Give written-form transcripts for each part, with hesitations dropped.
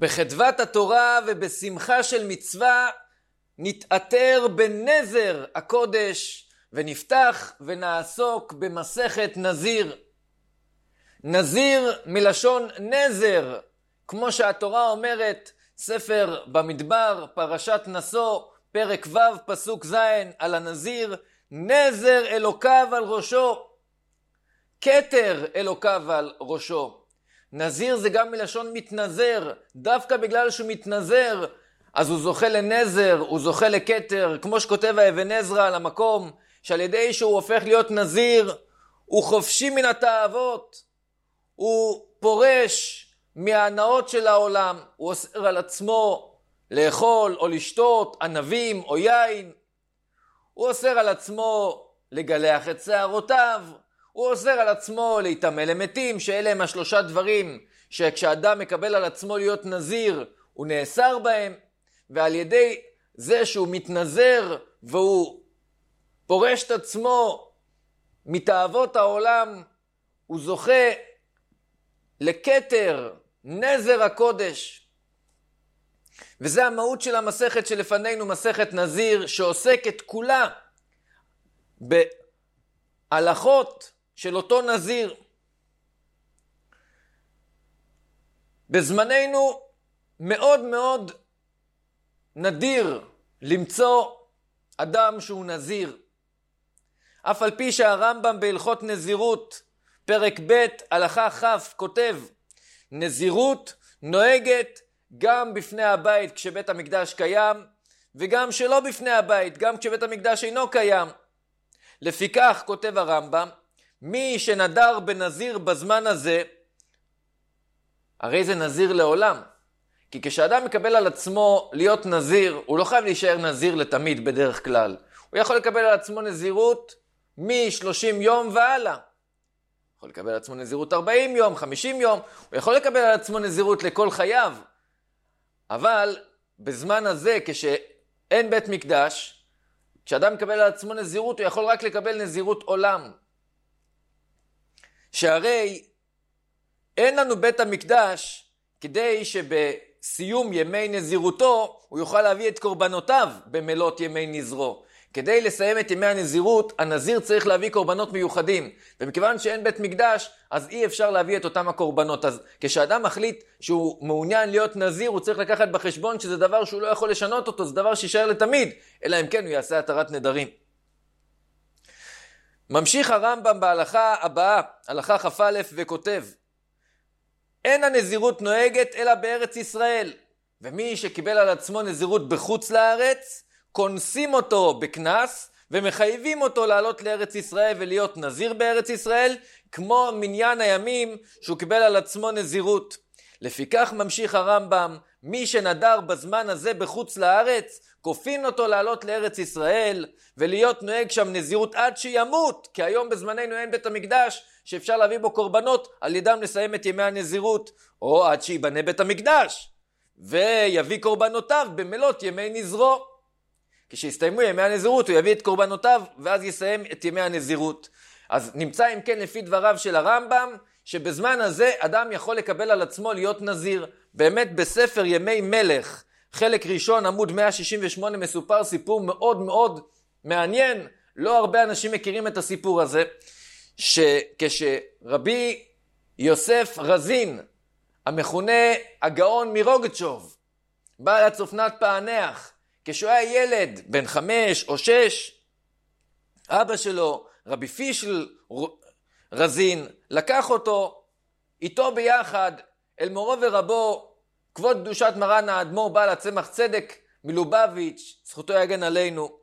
בחדוות התורה ובשמחה של מצווה נתעטר בנזר הקודש ונפתח ונעסוק במסכת נזיר. נזיר מלשון נזר, כמו שהתורה אומרת, ספר במדבר, פרשת נשוא, פרק ו' פסוק ז', על הנזיר, נזר אלוקיו על ראשו, כתר אלוקיו על ראשו. נזיר זה גם מלשון מתנזר, דווקא בגלל שהוא מתנזר, אז הוא זוכה לנזר, הוא זוכה לכתר, כמו שכותב האבן עזרא על המקום, שעל ידי שהוא הופך להיות נזיר, הוא חופשי מן התאוות, הוא פורש מההנאות של העולם, הוא אוסר על עצמו לאכול או לשתות ענבים או יין, הוא אוסר על עצמו לגלח את שערותיו, הוא אוסר על עצמו להתאמה למתים, שאלה הם השלושה דברים שכשאדם מקבל על עצמו להיות נזיר, הוא נאסר בהם, ועל ידי זה שהוא מתנזר והוא פורש את עצמו מתאוות העולם, הוא זוכה לכתר, נזר הקודש. וזה המהות של המסכת שלפנינו, מסכת נזיר, שעוסקת כולה בהלכות של אותו נזיר. בזמננו מאוד מאוד נדיר למצוא אדם שהוא נזיר. אף על פי שהרמב"ם בהלכות נזירות, פרק ב' הלכה כ' כותב, נזירות נוהגת גם בפני הבית כשבית המקדש קיים, וגם שלא בפני הבית, גם כשבית המקדש אינו קיים. לפיכך, כותב הרמב"ם, מי שנדר בנזיר בזמן הזה, הרי זה נזיר לעולם. כי כשאדם מקבל על עצמו להיות נזיר, הוא לא חייב להישאר נזיר לתמיד בדרך כלל. הוא יכול לקבל על עצמו נזירות מ-30 יום והלאה. יכול לקבל על עצמו נזירות 40 יום, 50 יום, הוא יכול לקבל על עצמו נזירות לכל חייו. אבל בזמן הזה, כשאין בית מקדש, כשאדם מקבל על עצמו נזירות, הוא יכול רק לקבל נזירות עולם. שהרי אין לנו בית המקדש כדי שבסיום ימי נזירותו הוא יוכל להביא את קורבנותיו במלות ימי נזרו. כדי לסיים את ימי הנזירות, הנזיר צריך להביא קורבנות מיוחדים. ומכיוון שאין בית מקדש, אז אי אפשר להביא את אותם הקורבנות. אז כשאדם מחליט שהוא מעוניין להיות נזיר, הוא צריך לקחת בחשבון שזה דבר שהוא לא יכול לשנות אותו, זה דבר שישאר לתמיד, אלא אם כן הוא יעשה התרת נדרים. ממשיך הרמב"ם בהלכה הבאה, הלכה כ"א, וכותב, אין הנזירות נוהגת אלא בארץ ישראל, ומי שקיבל על עצמו נזירות בחוץ לארץ, כונסים אותו בכנס ומחייבים אותו לעלות לארץ ישראל ולהיות נזיר בארץ ישראל, כמו מניין הימים שהוא קיבל על עצמו נזירות. לפיכך ממשיך הרמב"ם, מי שנדר בזמן הזה בחוץ לארץ, כופין אותו לעלות לארץ ישראל ולהיות נוהג שם נזירות עד שימות, כי היום בזמננו אין בית המקדש שאפשר להביא בו קורבנות, על ידם לסיים את ימי הנזירות, או עד שיבנה בית המקדש ויביא קורבנותיו במלות ימי נזרו. כשיסתיימו ימי הנזירות הוא יביא את קורבנותיו ואז יסיים את ימי הנזירות. אז נמצא אם כן לפי דבריו של הרמב"ם שבזמן הזה אדם יכול לקבל על עצמו להיות נזיר. באמת בספר ימי מלך חלק ראשון עמוד 168 מסופר סיפור מאוד מאוד מעניין, לא הרבה אנשים מכירים את הסיפור הזה, שכשרבי יוסף רזין המכונה הגאון מרוגצ'וב, בעל הצופנת פענח, כשהוא היה ילד בן 5 או 6, אבא שלו, רבי פישל רזין, לקח אותו איתו ביחד אל מורו ורבו, כבוד קדושת מרן האדמו"ר בעל הצמח צדק מלובביץ', זכותו יגן עלינו.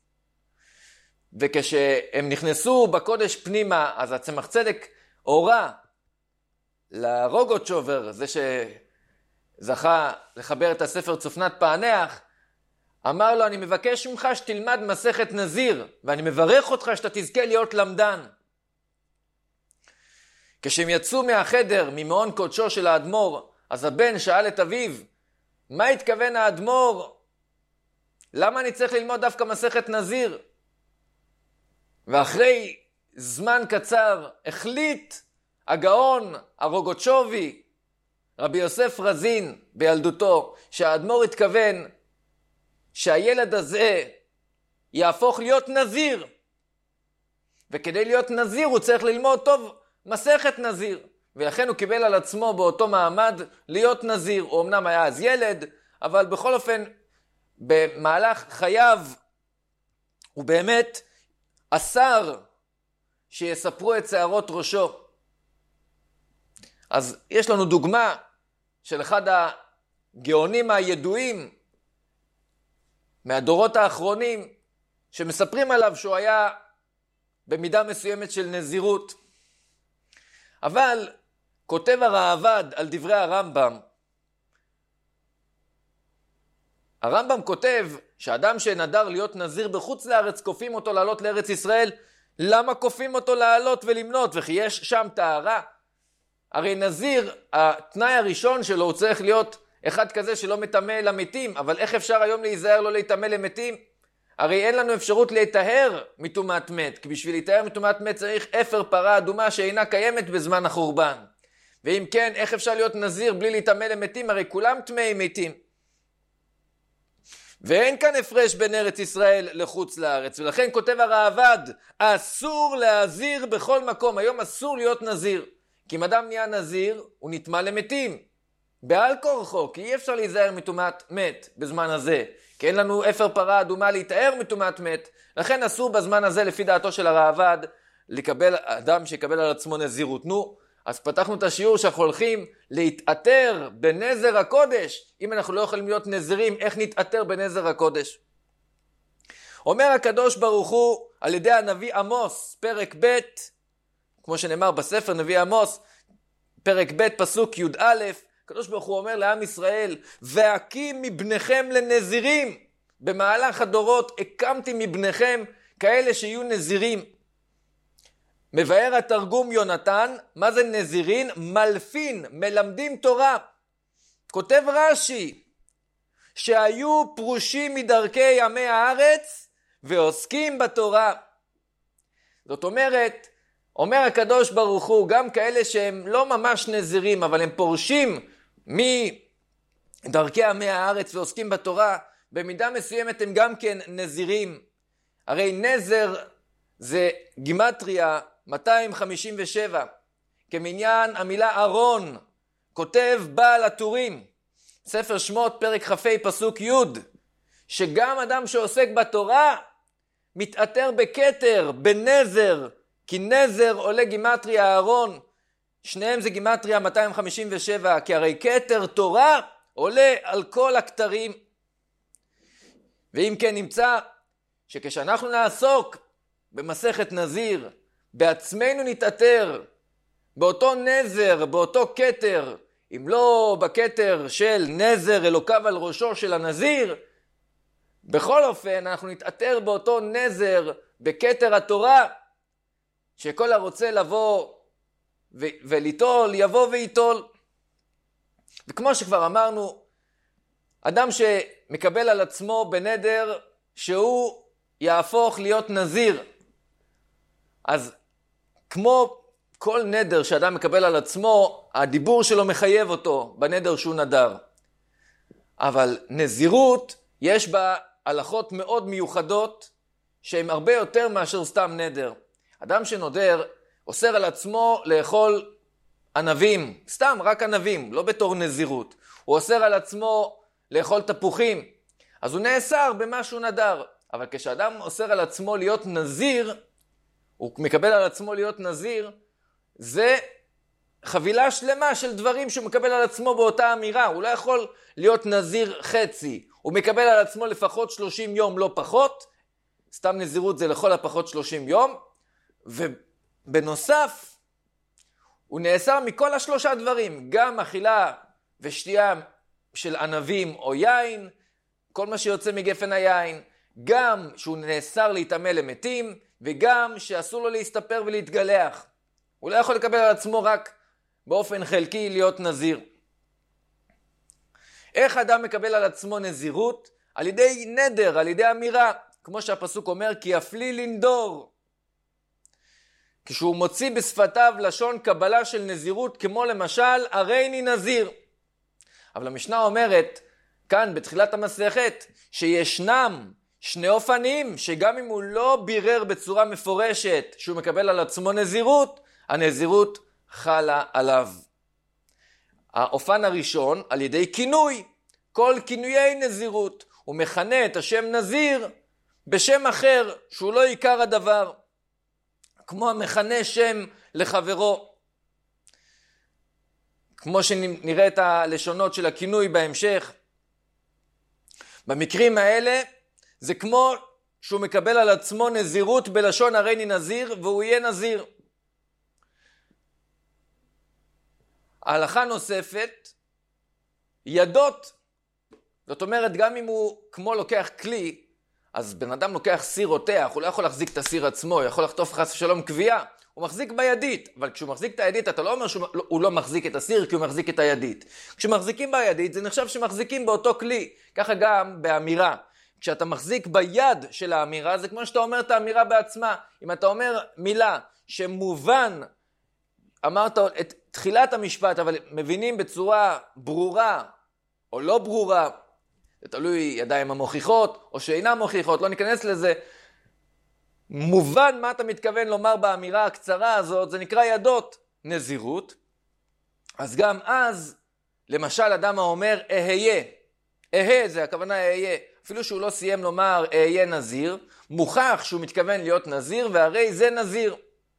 וכשהם נכנסו בקודש פנימה, אז הצמח צדק הורה לרוגוצ'ובר, זה שזכה לחבר את הספר צופנת פענח, אמר לו, אני מבקש ממך שתלמד מסכת נזיר, ואני מברך אותך שאתה תזכה להיות למדן. כשהם יצאו מהחדר, ממעון קודשו של האדמו"ר, אז הבן שאל את אביו, מה התכוון האדמו"ר? למה אני צריך ללמוד דווקא מסכת נזיר? ואחרי זמן קצר החליט הגאון הרוגוצ'ובי, רבי יוסף רזין בילדותו, שהאדמו"ר התכוון שהילד הזה יהפוך להיות נזיר. וכדי להיות נזיר הוא צריך ללמוד טוב מסכת נזיר. ולכן הוא קיבל על עצמו באותו מעמד להיות נזיר. הוא אמנם היה אז ילד, אבל בכל אופן במהלך חייו הוא באמת אסר שיספרו את שערות ראשו. אז יש לנו דוגמה של אחד הגאונים הידועים מהדורות האחרונים, שמספרים עליו שהוא היה במידה מסוימת של נזירות. אבל כותב הראב"ד על דברי הרמב"ם, הרמב"ם כותב שאדם שנדר להיות נזיר בחוץ לארץ, כופים אותו לעלות לארץ ישראל. למה כופים אותו לעלות ולמנות? וכי יש שם טהרה. הרי נזיר, התנאי הראשון שלו הוא צריך להיות אחד כזה שלא מטמא למתים. אבל איך אפשר היום להיזהר לא להטמא למתים? הרי אין לנו אפשרות להיטהר מטומאת מת, כי בשביל להיטהר מטומאת מת צריך אפר פרה אדומה שאינה קיימת בזמן החורבן. ואם כן, איך אפשר להיות נזיר בלי להטמא למתים? הרי כולם טמאים מתים. ואין כאן הפרש בין ארץ ישראל לחוץ לארץ, ולכן כותב הראב"ד, אסור להזיר בכל מקום. היום אסור להיות נזיר, כי אם אדם נהיה נזיר, הוא נטמא למתים, בעל כורחו, כי אי אפשר להיזהר מטומאת מת בזמן הזה, כי אין לנו אפר פרה אדומה להיטהר מטומאת מת. לכן אסור בזמן הזה, לפי דעתו של הראב"ד, לקבל אדם שיקבל על עצמו נזירות. אז פתחנו את השיעור שאנחנו הולכים להתעתר בנזר הקודש. אם אנחנו לא יכולים להיות נזירים, איך נתעתר בנזר הקודש? אומר הקדוש ברוך הוא על ידי הנביא עמוס, פרק ב', כמו שנאמר בספר נביא עמוס, פרק ב' פסוק י"א, הקדוש ברוך הוא אומר לעם ישראל, והקים מבניכם לנזירים. במהלך הדורות הקמתי מבניכם כאלה שיהיו נזירים. מבאר התרגום יונתן, מה זה נזירין? מלפין, מלמדים תורה. כותב רש"י, שהיו פרושים מדרכי עמי הארץ ועוסקים בתורה. זאת אומרת, אומר הקדוש ברוך הוא, גם כאלה שהם לא ממש נזירים, אבל הם פורשים מדרכי עמי הארץ ועוסקים בתורה, במידה מסוימת הם גם כן נזירים. הרי נזר זה גימטריה 257, כמניין המילה ארון. כותב בעל הטורים, ספר שמות פרק כ"ה פסוק י', שגם אדם שעוסק בתורה מתעתר בכתר, בנזר, כי נזר עולה גימטריה ארון, שניהם זה גימטריה 257, כי הרי כתר תורה עולה על כל הכתרים. ואם כן נמצא שכשאנחנו נעסוק במסכת נזיר, בעצמנו נתעתר באותו נזר, באותו כתר, אם לא בכתר של נזר אלוקיו על ראשו של הנזיר, בכל אופן אנחנו נתעתר באותו נזר בכתר התורה, שכל הרוצה לבוא וליטול יבוא ויטול. וכמו שכבר אמרנו, אדם שמקבל על עצמו בנדר שהוא יהפוך להיות נזיר, אז כמו כל נדר שאדם מקבל על עצמו, הדיבור שלו מחייב אותו בנדר שהוא נדר. אבל נזירות יש בה הלכות מאוד מיוחדות שהן הרבה יותר מאשר סתם נדר. אדם שנודר אוסר על עצמו לאכול ענבים, סתם רק ענבים, לא בתור נזירות. הוא אוסר על עצמו לאכול תפוחים, אז הוא נאסר במה שהוא נדר. אבל כשאדם אוסר על עצמו להיות נזיר, הוא מקבל על עצמו להיות נזיר, זה חבילה שלמה של דברים שהוא מקבל על עצמו באותה אמירה. הוא לא יכול להיות נזיר חצי, הוא מקבל על עצמו לפחות 30 יום, לא פחות. סתם נזירות זה לכל הפחות 30 יום. ובנוסף, הוא נאסר מכל השלושה דברים, גם אכילה ושתייה של ענבים או יין, כל מה שיוצא מגפן היין, גם שהוא נאסר להיטמא למתים, וגם שאסור לו להסתפר ולהתגלח. הוא לא יכול לקבל על עצמו רק באופן חלקי להיות נזיר. איך אדם מקבל על עצמו נזירות? על ידי נדר, על ידי אמירה. כמו שהפסוק אומר, כי יפלי לנדור. כשהוא מוציא בשפתיו לשון קבלה של נזירות, כמו למשל, הריני נזיר. אבל המשנה אומרת, כאן בתחילת המסכת, שישנם שני אופנים, שגם אם הוא לא בירר בצורה מפורשת, שהוא מקבל על עצמו נזירות, הנזירות חלה עליו. האופן הראשון, על ידי כינוי, כל כינויי נזירות, הוא מכנה את השם נזיר, בשם אחר, שהוא לא עיקר הדבר, כמו המכנה שם לחברו. כמו שנראה את הלשונות של הכינוי בהמשך. במקרים האלה, זה כמו שהוא מקבל על עצמו נזירות בלשון הריני נזיר, והוא יהיה נזיר. ההלכה נוספת, ידות. זאת אומרת, גם אם הוא כמו לוקח כלי, אז בן אדם לוקח סיר רותח, הוא לא יכול להחזיק את הסיר עצמו, הוא יכול לחטוף חס ושלום כוויה, הוא מחזיק בידית, אבל כשהוא מחזיק את הידית, אתה לא אומר שהוא לא מחזיק את הסיר, כי הוא מחזיק את הידית. כשמחזיקים בידית, זה נחשב שמחזיקים באותו כלי. ככה גם באמירה. כשאתה מחזיק ביד של האמירה, זה כמו שאתה אומר את האמירה בעצמה. אם אתה אומר מילה שמובן, אמרת את תחילת המשפט, אבל מבינים בצורה ברורה או לא ברורה, זה תלוי ידיים המוכיחות או שאינם מוכיחות, לא ניכנס לזה. מובן מה אתה מתכוון לומר באמירה הקצרה הזאת, זה נקרא ידות נזירות. אז גם אז, למשל אדם האומר אהיה, זה הכוונה אהיה, אפילו שהוא לא סיים לומר אהיה נזיר, מוכח שהוא מתכוון להיות נזיר, והרי זה נזיר.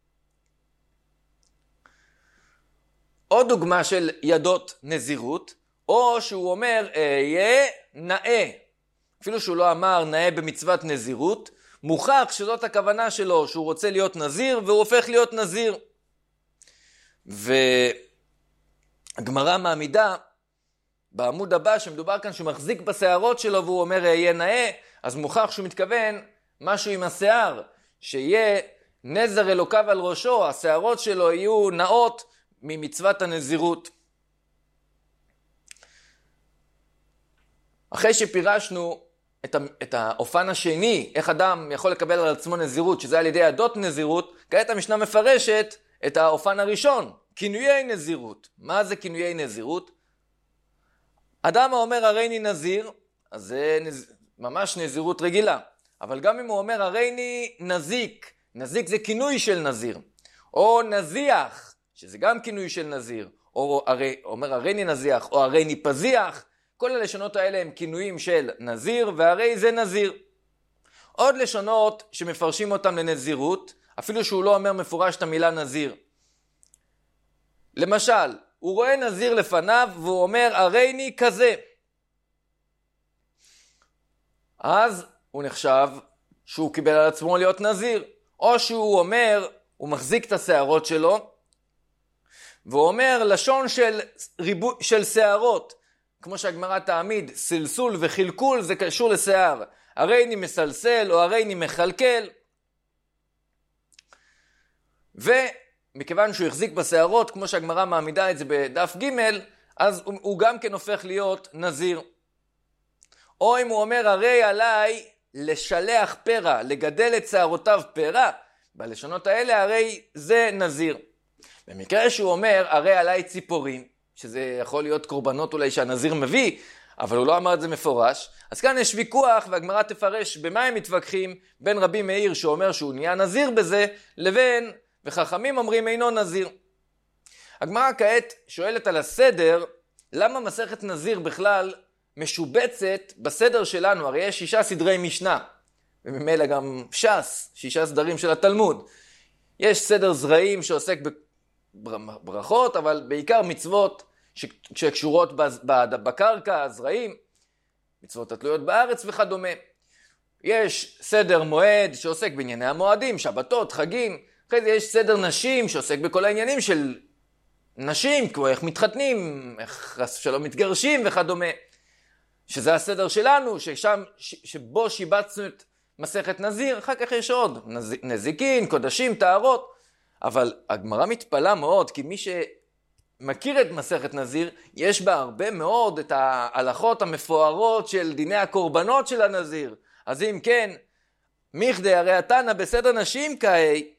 עוד דוגמה של ידות נזירות, או שהוא אומר אהיה נאה, אפילו שהוא לא אמר נאה במצוות נזירות, מוכח שזאת הכוונה שלו, שהוא רוצה להיות נזיר, והוא הופך להיות נזיר. והגמרא מעמידה בעמוד הבא, שמדובר כאן שהוא מחזיק בשערות שלו, והוא אומר יהיה נאה, אז מוכח שהוא מתכוון משהו עם השיער, שיהיה נזר אלוקיו על ראשו, השערות שלו יהיו נאות ממצוות הנזירות. אחרי שפירשנו את האופן השני, איך אדם יכול לקבל על עצמו נזירות, שזה על ידי ידות נזירות, כעת המשנה מפרשת את האופן הראשון, כינויי נזירות. מה זה כינויי נזירות? אדם האומר הריני נזיר, אז זה ממש נזירות רגילה. אבל גם אם הוא אומר הריני נזיק, נזיק זה כינוי של נזיר. או נזיח, שזה גם כינוי של נזיר. או אומר הריני נזיח, או הריני פזיח. כל הלשונות האלה הם כינויים של נזיר, והרי זה נזיר. עוד לשונות שמפרשים אותם לנזירות, אפילו שהוא לא אומר מפורש את המילה נזיר. למשל, הוא רואה נזיר לפניו והוא אומר הריני כזה. אז הוא נחשב שהוא קיבל על עצמו להיות נזיר. או שהוא אומר, הוא מחזיק את השערות שלו, והוא אומר לשון של שערות. כמו שהגמרא תעמיד, סלסול וחלקול זה קשור לשיער. הריני מסלסל או הריני מחלקל. ומכיוון שהוא החזיק בשערות, כמו שהגמרא מעמידה את זה בדף ג', אז הוא גם כן הופך להיות נזיר. או אם הוא אומר, הרי עליי לשלח פרע, לגדל את שערותיו פרע, בלשונות האלה הרי זה נזיר. במקרה שהוא אומר, הרי עליי ציפורים, שזה יכול להיות קורבנות אולי שהנזיר מביא, אבל הוא לא אמר את זה מפורש. אז כאן יש ויכוח, והגמרא תפרש במה הם מתווכחים בין רבי מאיר שאומר שהוא נהיה נזיר בזה, לבין, וחכמים אומרים אינו נזיר. הגמרא כעת שואלת על הסדר, למה מסכת נזיר בכלל משובצת בסדר שלנו? הרי יש 6 סדרי משנה, וממילא גם ש"ס, 6 סדרים של התלמוד. יש סדר זרעים שעוסק בברכות, אבל בעיקר מצוות שקשורות בקרקע, זרעים, מצוות התלויות בארץ וכדומה. יש סדר מועד שעוסק בענייני המועדים, שבתות, חגים. אחרי זה יש סדר נשים שעוסק בכל העניינים של נשים, כמו איך מתחתנים, איך שלא מתגרשים וכדומה. שזה הסדר שלנו, שבו שיבצנו את מסכת נזיר. אחר כך יש עוד נזיקין, קודשים, טהרות. אבל הגמרא מתפלאה מאוד, כי מי שמכיר את מסכת נזיר, יש בה הרבה מאוד את ההלכות המפוארות של דיני הקורבנות של הנזיר. אז אם כן, מיכדי הרי התנא בסדר נשים כהי,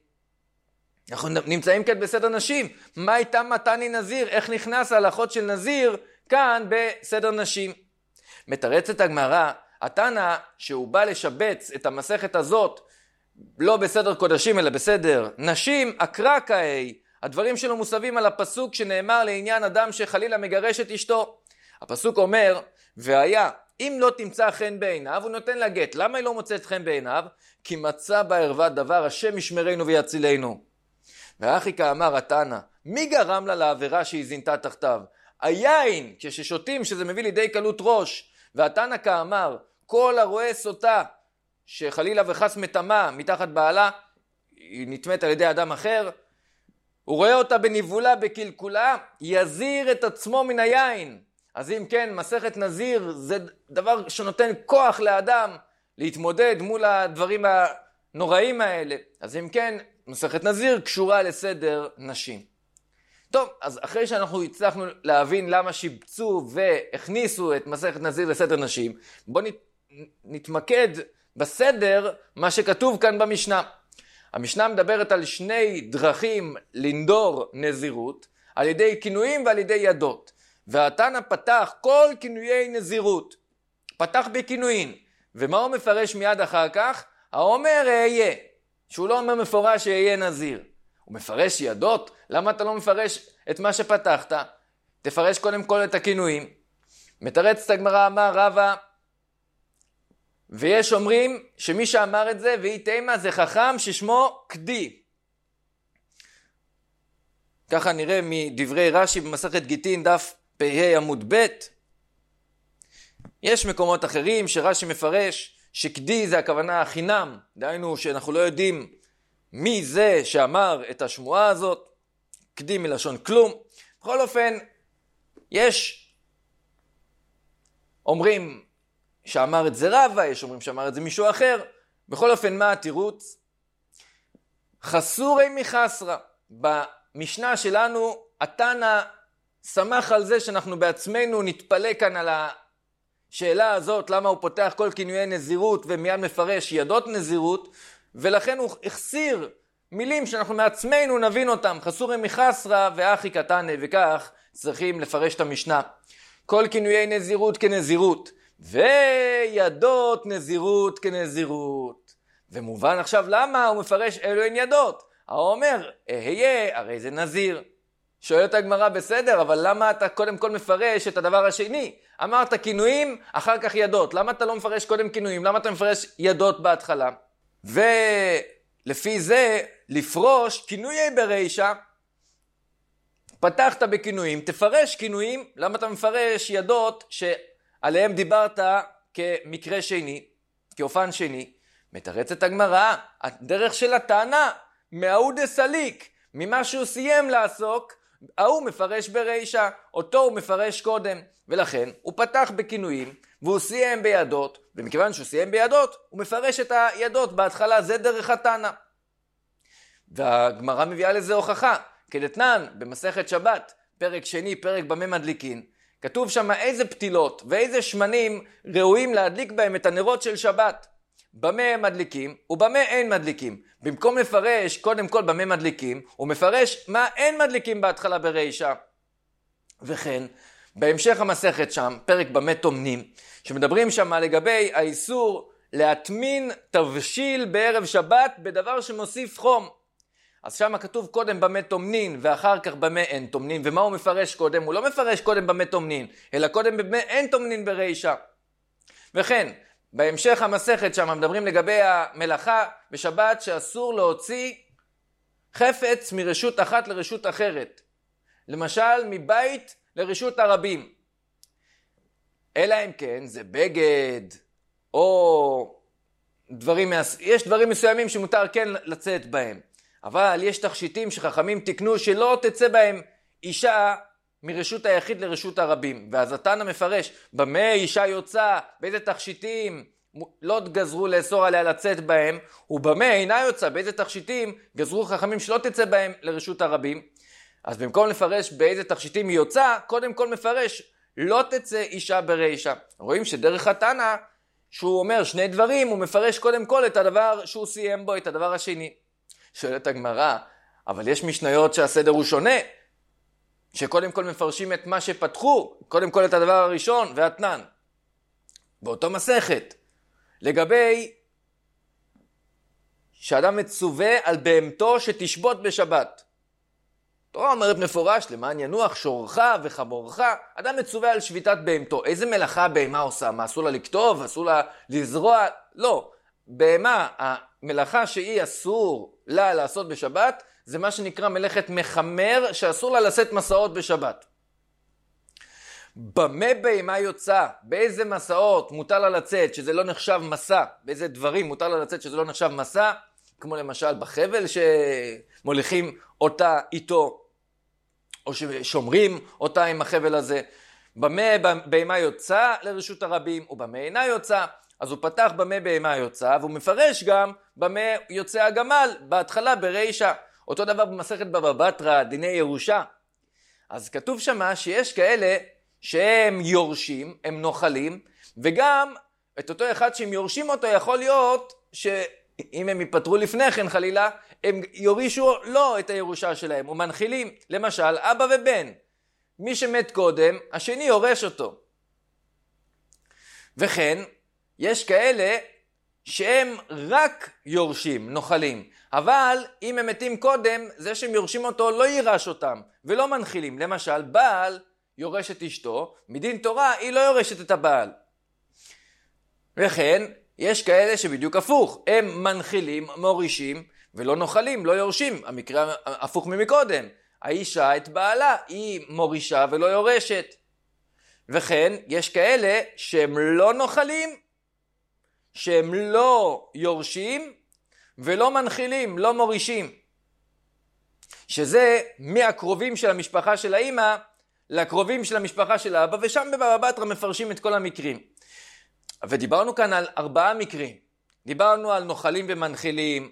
אנחנו נמצאים כאן בסדר נשים. מה הייתה מתני נזיר? איך נכנס ההלכות של נזיר כאן בסדר נשים. מתרצת הגמרא, התנא שהוא בא לשבץ את המסכת הזאת לא בסדר קודשים אלא בסדר נשים, אקרקאי, הדברים שלו מוסבים על הפסוק שנאמר לעניין אדם שחלילה מגרש את אשתו. הפסוק אומר, והיה אם לא תמצא חן בעיניו, הוא נותן לה גט. למה היא לא מוצאת חן בעיניו? כי מצא בערווה דבר, השם ישמרנו ויצילנו. והאחיקה אמר התנא, מי גרם לה לעבירה שהיא זינתה תחתיו? היין, כששותים שזה מביא לידי קלות ראש. והתנא כאמר, כל הרואה סוטה שחלילה וחס מטמא מתחת בעלה, היא נטמאת על ידי אדם אחר, הוא רואה אותה בניבולה, בקלקולה, יזיר את עצמו מן היין. אז אם כן, מסכת נזיר זה דבר שנותן כוח לאדם להתמודד מול הדברים הנוראים האלה. אז אם כן, מסכת נזיר קשורה לסדר נשים. טוב, אז אחרי שאנחנו הצלחנו להבין למה שיבצו והכניסו את מסכת נזיר לסדר נשים, בואו נתמקד בסדר מה שכתוב כאן במשנה. המשנה מדברת על שני דרכים לנדור נזירות, על ידי כינויים ועל ידי ידות. והתנא פתח כל כינויי נזירות, פתח בכינויים. ומה הוא מפרש מיד אחר כך? האומר אהיה, שהוא לא אומר מפורש שאהיה נזיר. הוא מפרש ידות. למה אתה לא מפרש את מה שפתחת? תפרש קודם כל את הכינויים. מתרצת הגמרא, אמר רבא, ויש אומרים שמי שאמר את זה והיא תימה זה חכם ששמו קדי. ככה נראה מדברי רש"י במסכת גיטין דף פ"ה עמוד ב'. יש מקומות אחרים שרש"י מפרש שקדי זה הכוונה החינם, דהיינו שאנחנו לא יודעים מי זה שאמר את השמועה הזאת, קדי מלשון כלום. בכל אופן, יש אומרים שאמר את זה רבא, יש אומרים שאמר את זה מישהו אחר. בכל אופן, מה התירוץ? חסורי מחסרה. במשנה שלנו, התנא שמח על זה שאנחנו בעצמנו נתפלא כאן על השאלה הזאת, למה הוא פותח כל כינויי נזירות ומיד מפרש ידות נזירות, ולכן הוא החסיר מילים שאנחנו מעצמנו נבין אותם. חסורי מחסרה ואחי קטנה, וכך צריכים לפרש את המשנה. כל כינויי נזירות כנזירות, וידות נזירות כנזירות. ומובן עכשיו למה הוא מפרש אלו הן ידות. האומר אהיה, הרי זה נזיר. שואלת הגמרא, בסדר, אבל למה אתה קודם כל מפרש את הדבר השני? אמרת כינויים, אחר כך ידות. למה אתה לא מפרש קודם כינויים? למה אתה מפרש ידות בהתחלה? ולפי זה, לפרוש כינויי ברישה, פתחת בכינויים, תפרש כינויים. למה אתה מפרש ידות שעליהם דיברת כמקרה שני, כאופן שני? מתרצת הגמרא, הדרך של התנא, מההוא דסליק, ממה שהוא סיים לעסוק, ההוא מפרש ברישה, אותו הוא מפרש קודם, ולכן הוא פתח בכינויים, והוא סיים בידות, ומכיוון שהוא סיים בידות, הוא מפרש את הידות בהתחלה. זה דרך התנא. והגמרא מביאה לזה הוכחה, כדתנן במסכת שבת, פרק שני, פרק במה מדליקין, כתוב שם איזה פתילות ואיזה שמנים ראויים להדליק בהם את הנרות של שבת. במה הם מדליקים ובמה אין מדליקים. במקום לפרש קודם כל במה מדליקים, הוא מפרש מה אין מדליקים בהתחלה ברישה. וכן, בהמשך המסכת שם, פרק במה טומנים, שמדברים שם לגבי האיסור להטמין תבשיל בערב שבת בדבר שמוסיף חום. אז שם כתוב קודם במה טומנין ואחר כך במה אין טומנין. ומה הוא מפרש קודם? הוא לא מפרש קודם במה טומנין, אלא קודם במה אין טומנין ברישה. וכן, בהמשך המסכת שם מדברים לגבי המלאכה בשבת שאסור להוציא חפץ מרשות אחת לרשות אחרת. למשל מבית לרשות הרבים. אלא אם כן זה בגד או דברים, יש דברים מסוימים שמותר כן לצאת בהם. אבל יש תכשיטים שחכמים תקנו שלא תצא בהם אישה מרשות היחיד לרשות הרבים. ואז התנא מפרש, במה אישה יוצאה, באיזה תכשיטים לא גזרו לאסור עליה לצאת בהם, ובמה אינה יוצאה, באיזה תכשיטים גזרו חכמים שלא תצא בהם לרשות הרבים. אז במקום לפרש באיזה תכשיטים היא יוצאה, קודם כל מפרש, לא תצא אישה ברישה. רואים שדרך התנא, שהוא אומר שני דברים, הוא מפרש קודם כל את הדבר שהוא סיים בו, את הדבר השני. שואלת הגמרא, אבל יש משניות שהסדר הוא שונה. שקודם כל מפרשים את מה שפתחו, קודם כל את הדבר הראשון והתנן. באותו מסכת, לגבי שאדם מצווה על בהמתו שתשבות בשבת. תורה אומרת מפורש, למען ינוח שורך וחמורך, אדם מצווה על שביתת בהמתו. איזה מלאכה בהמה עושה? מה, אסור לה לכתוב? אסור לה לזרוע? לא. בהמה, המלאכה שהיא אסור לה לעשות בשבת, זה מה שנקרא מלאכת מחמר, שאסור לה לשאת מסעות בשבת. במה בהמה יוצא? באיזה מסעות מותר לה לצאת שזה לא נחשב מסע? באיזה דברים מותר לה לצאת שזה לא נחשב מסע? כמו למשל בחבל שמוליכים אותה איתו, או ששומרים אותה עם החבל הזה. במה בהמה יוצא לרשות הרבים, ובמה אינה יוצא. אז הוא פתח במה בהמה יוצא, והוא מפרש גם במה יוצא הגמל, בהתחלה ברישה. אותו דבר במסכת בבא בתרא, דיני ירושה. אז כתוב שמה שיש כאלה שהם יורשים, הם נוחלים, וגם את אותו אחד שהם יורשים אותו יכול להיות שאם הם ייפטרו לפני כן חלילה, הם יורישו לא את הירושה שלהם, ומנחילים, למשל אבא ובן. מי שמת קודם, השני יורש אותו. וכן, יש כאלה שהם רק יורשים, נוחלים, אבל אם הם מתים קודם, זה שהם יורשים אותו לא יירש אותם, ולא מנחילים. למשל, בעל יורש את אשתו, מדין תורה היא לא יורשת את הבעל. וכן, יש כאלה שבדיוק הפוך, הם מנחילים, מורישים, ולא נוחלים, לא יורשים. המקרה הפוך ממקודם. האישה את בעלה, היא מורישה ולא יורשת. וכן, יש כאלה שהם לא נוחלים, שהם לא יורשים, ולא מנחילים, לא מורישים. שזה מהקרובים של המשפחה של האמא, לקרובים של המשפחה של האבא, ושם בבבא בתרא מפרשים את כל המקרים. ודיברנו כאן על 4 מקרים. דיברנו על נוחלים ומנחילים,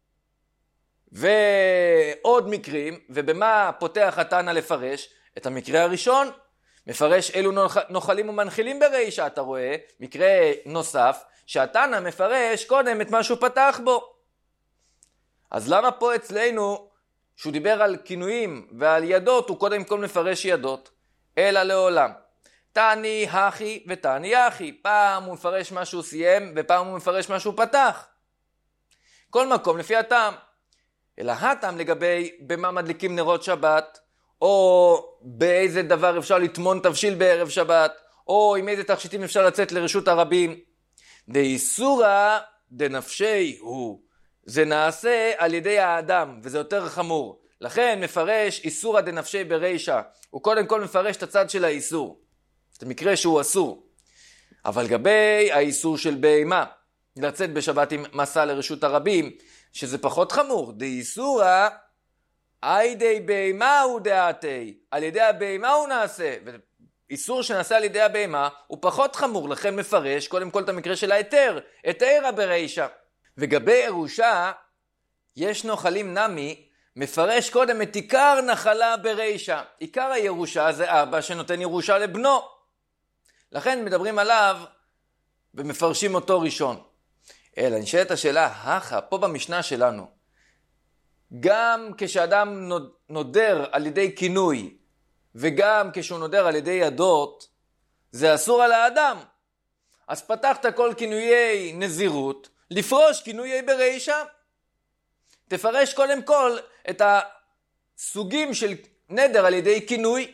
ועוד מקרים, ובמה פותח התנא לפרש? את המקרה הראשון, מפרש אלו נוחלים ומנחילים ברישה, אתה רואה, מקרה נוסף, שהתנא מפרש קודם את מה שהוא פתח בו. אז למה פה אצלנו, שהוא דיבר על כינויים ועל ידות, הוא קודם כל מפרש ידות, אלא לעולם. תני הכי ותני אחי, פעם הוא מפרש מה שהוא סיים, ופעם הוא מפרש מה שהוא פתח. כל מקום לפי הטעם. אלא הטעם לגבי במה מדליקים נרות שבת, או באיזה דבר אפשר לטמון תבשיל בערב שבת, או עם איזה תכשיטים אפשר לצאת לרשות הרבים. דאיסורא דנפשי הוא. זה נעשה על ידי האדם, וזה יותר חמור. לכן מפרש איסורא דנפשי ברישה. הוא קודם כל מפרש את הצד של האיסור. זה מקרה שהוא אסור. אבל לגבי האיסור של בהמה, לצאת בשבת עם מסע לרשות הרבים, שזה פחות חמור. דאיסורא איידי בהמה הוא דעתי. על ידי הבהמה הוא נעשה. איסור שנעשה על ידי הבהמה הוא פחות חמור, לכן מפרש קודם כל את המקרה של ההיתר, היתרה ברישה. וגבי ירושה, יש נוחלים נמי, מפרש קודם את עיקר נחלה ברישה. עיקר הירושה זה אבא שנותן ירושה לבנו. לכן מדברים עליו ומפרשים אותו ראשון. אלא נשאלת השאלה, פה במשנה שלנו, גם כשאדם נודר על ידי כינוי, וגם כשהוא נודר על ידי ידות, זה אסור על האדם. אז פתחת כל כינויי נזירות, לפרוש כינויי ברישה. תפרש קודם כל את הסוגים של נדר על ידי כינוי.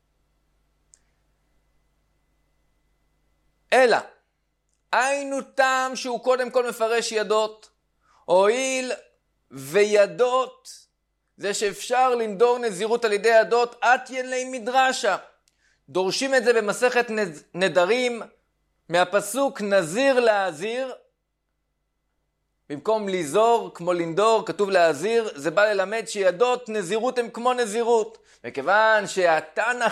אלא, היינו טעם שהוא קודם כל מפרש ידות, הואיל וידות, זה שאפשר לנדור נזירות על ידי ידות, עתיין לי מדרשה. דורשים את זה במסכת נדרים, מהפסוק נזיר להזיר, במקום לזור כמו לנדור, כתוב להזיר, זה בא ללמד שידות נזירות הם כמו נזירות. וכיוון שהתנא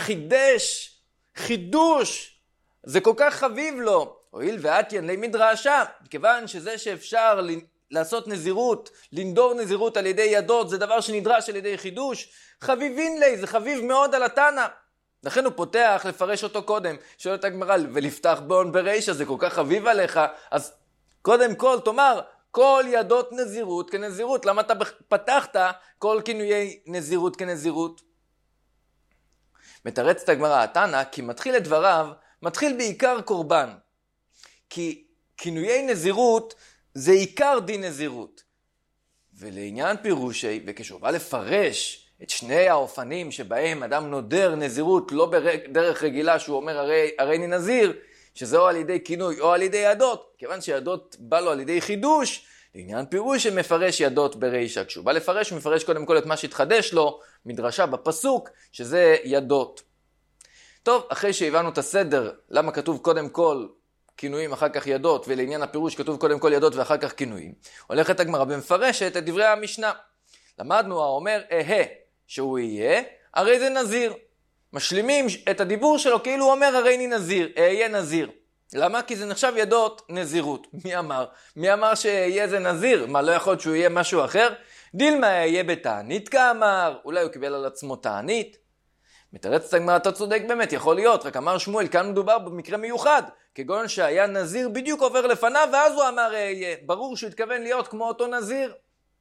חידוש, זה כל כך חביב לו, הואיל ועתיין לי מדרשה, כיוון שזה שאפשר לעשות נזירות, לנדור נזירות על ידי ידות, זה דבר שנדרש על ידי חידוש, חביבין לי, זה חביב מאוד על התנא. לכן הוא פותח לפרש אותו קודם, שואלת הגמרא, ולפתח באון ברישה, זה כל כך חביב עליך, אז קודם כל תאמר, כל ידות נזירות כנזירות, למה אתה פתחת כל כינויי נזירות כנזירות? מתרצת הגמרא התנא, כי מתחיל את דבריו, מתחיל בעיקר קורבן. כי כינויי נזירות זה עיקר דין נזירות. ולעניין פירושי, וכשהוא בא לפרש את שני האופנים שבהם אדם נודר נזירות לא בדרך רגילה שהוא אומר הרי אני נזיר, שזה או על ידי כינוי או על ידי ידות, כיוון שידות בא לו על ידי חידוש, לעניין פירוש שמפרש ידות ברישה. כשהוא בא לפרש, הוא מפרש קודם כל את מה שהתחדש לו, מדרשה בפסוק, שזה ידות. טוב, אחרי שהבנו את הסדר, למה כתוב קודם כל כינויים אחר כך ידות, ולעניין הפירוש כתוב קודם כל ידות ואחר כך כינויים, הולכת הגמרא ומפרשת את דברי המשנה. למדנו האומר שהוא יהיה, הרי זה נזיר. משלימים את הדיבור שלו כאילו הוא אומר הרי אני נזיר, אהיה נזיר. למה? כי זה נחשב ידות נזירות. מי אמר? מי אמר שיהיה זה נזיר? מה, לא יכול להיות שהוא יהיה משהו אחר? דילמה יהיה בתענית כאמר, אולי הוא קיבל על עצמו תענית. מתרצת הגמרא, אתה צודק באמת, יכול להיות, רק אמר שמואל, כאן מדובר במקרה מיוחד, כגון שהיה נזיר בדיוק עובר לפניו, ואז הוא אמר אהיה. ברור שהוא התכוון להיות כמו אותו נזיר.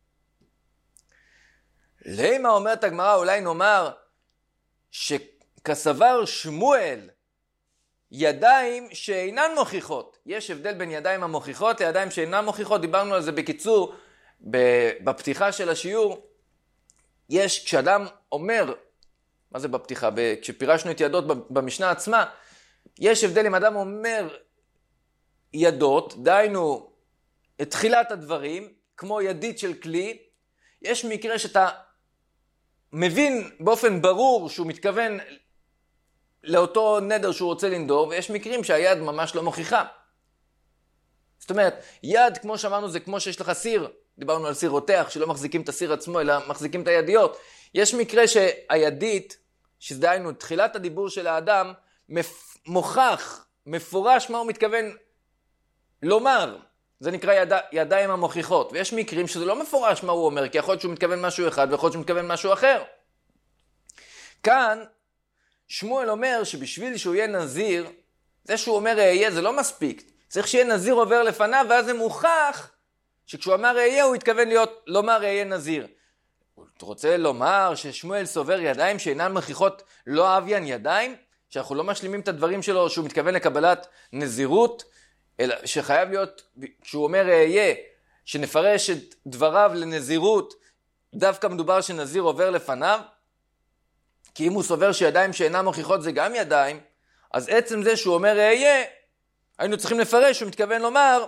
למה אומרת הגמרא, אולי נאמר שכסבר שמואל, ידיים שאינן מוכיחות. יש הבדל בין ידיים המוכיחות לידיים שאינן מוכיחות. דיברנו על זה בקיצור בפתיחה של השיעור. יש, כשאדם אומר, מה זה בפתיחה? כשפירשנו את ידות במשנה עצמה, יש הבדל אם אדם אומר ידות, דיינו את תחילת הדברים, כמו ידית של כלי. יש מקרה שאתה מבין באופן ברור שהוא מתכוון לאותו נדר שהוא רוצה לנדור, ויש מקרים שהיד ממש לא מוכיחה. זאת אומרת, יד, כמו שאמרנו, זה כמו שיש לך סיר, דיברנו על סיר רותח, שלא מחזיקים את הסיר עצמו, אלא מחזיקים את הידיות. יש מקרה שהידית, שדיינו, תחילת הדיבור של האדם, מוכח, מפורש מה הוא מתכוון לומר. זה נקרא ידיים המוכיחות. ויש מקרים שזה לא מפורש מה הוא אומר, כי יכול להיות שהוא מתכוון משהו אחד, ויכול להיות שהוא מתכוון משהו אחר. כאן, שמואל אומר שבשביל שהוא יהיה נזיר, זה שהוא אומר אהיה זה לא מספיק. צריך שיהיה נזיר עובר לפניו, ואז זה מוכח שכשהוא אמר אהיה הוא התכוון לומר אהיה נזיר. הוא רוצה לומר ששמואל סובר ידיים שאינן מוכיחות לא אביין ידיים, שאנחנו לא משלימים את הדברים שלו שהוא מתכוון לקבלת נזירות, אלא שחייב להיות, כשהוא אומר אהיה, שנפרש את דבריו לנזירות, דווקא מדובר שנזיר עובר לפניו, כי אם הוא סובר שידיים שאינם מוכיחות זה גם ידיים, אז עצם זה שהוא אומר אהיה, היינו צריכים לפרש שהוא מתכוון לומר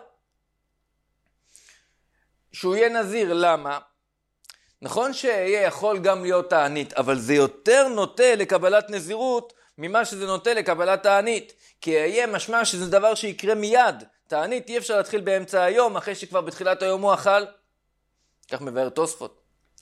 שהוא יהיה נזיר. למה? נכון שאהיה יכול גם להיות תענית, אבל זה יותר נוטה לקבלת נזירות ממה שזה נוטה לקבלת תענית. כי אהיה משמע שזה דבר שיקרה מיד. תענית אי אפשר להתחיל באמצע היום, אחרי שכבר בתחילת היום הוא אכל. כך מבאר תוספות.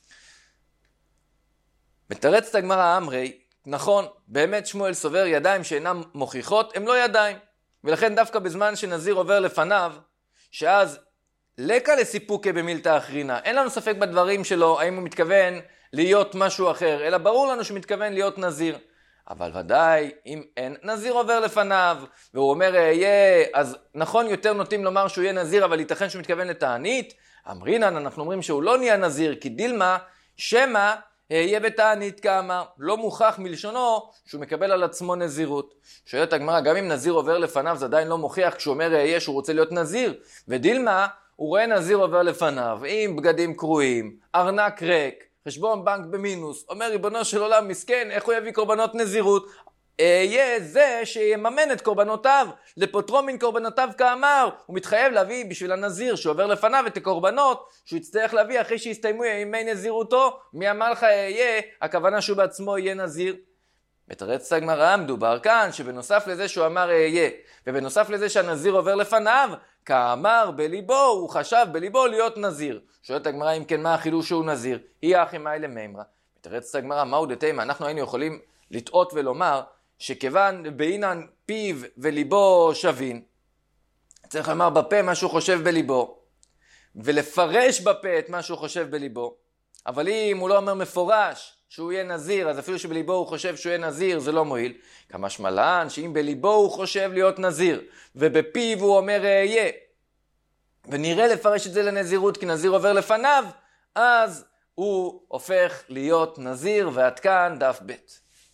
מתרצת הגמרא אמרי, נכון, באמת שמואל סובר ידיים שאינם מוכיחות, הם לא ידיים. ולכן דווקא בזמן שנזיר עובר לפניו, שאז לקה לסיפוקה במילתא אחרינה. אין לנו ספק בדברים שלו, האם הוא מתכוון להיות משהו אחר, אלא ברור לנו שהוא מתכוון להיות נזיר. אבל ודאי, אם אין נזיר עובר לפניו, והוא אומר אהיה, אז נכון יותר נוטים לומר שהוא יהיה נזיר, אבל ייתכן שהוא מתכוון לתענית. אמרינן, אנחנו אומרים שהוא לא נהיה נזיר, כי דילמה, שמה, יהיה בתענית כאמר. לא מוכח מלשונו שהוא מקבל על עצמו נזירות. שואלת הגמרא, גם אם נזיר עובר לפניו, זה עדיין לא מוכיח כשהוא אומר אהיה שהוא רוצה להיות נזיר. ודילמה, הוא רואה נזיר עובר לפניו, עם בגדים קרועים, ארנק ריק, חשבון בנק במינוס, אומר ריבונו של עולם מסכן, איך הוא יביא קורבנות נזירות? יהיה זה שיממן את קורבנותיו, לפוטרו מן קורבנותיו כאמר. הוא מתחייב להביא בשביל הנזיר שעובר לפניו את הקורבנות שהוא יצטרך להביא אחרי שיסתיימו ימי נזירותו. מי אמר לך יהיה? הכוונה שהוא בעצמו יהיה נזיר. מתרצת הגמרא, מדובר כאן שבנוסף לזה שהוא אמר יהיה, ובנוסף לזה שהנזיר עובר לפניו, כאמר בליבו, הוא חשב בליבו להיות נזיר. שואלת הגמרא, אם כן מה החילוש שהוא נזיר? היא אחי מאי למימרא. מתרצת הגמרא, מהו דתימה? אנחנו היינו יכולים לטעות ולומר שכיוון בעינן פיו וליבו שווין, צריך לומר בפה מה שהוא חושב בליבו, ולפרש בפה את מה שהוא חושב בליבו. אבל אם הוא לא אומר מפורש שהוא יהיה נזיר, אז אפילו שבליבו הוא חושב שהוא יהיה נזיר, זה לא מועיל. כמשמע לן, שאם בליבו הוא חושב להיות נזיר, ובפיו הוא אומר אהיה, ונראה לפרש את זה לנזירות, כי נזיר עובר לפניו, אז הוא הופך להיות נזיר. ועד כאן דף ב'.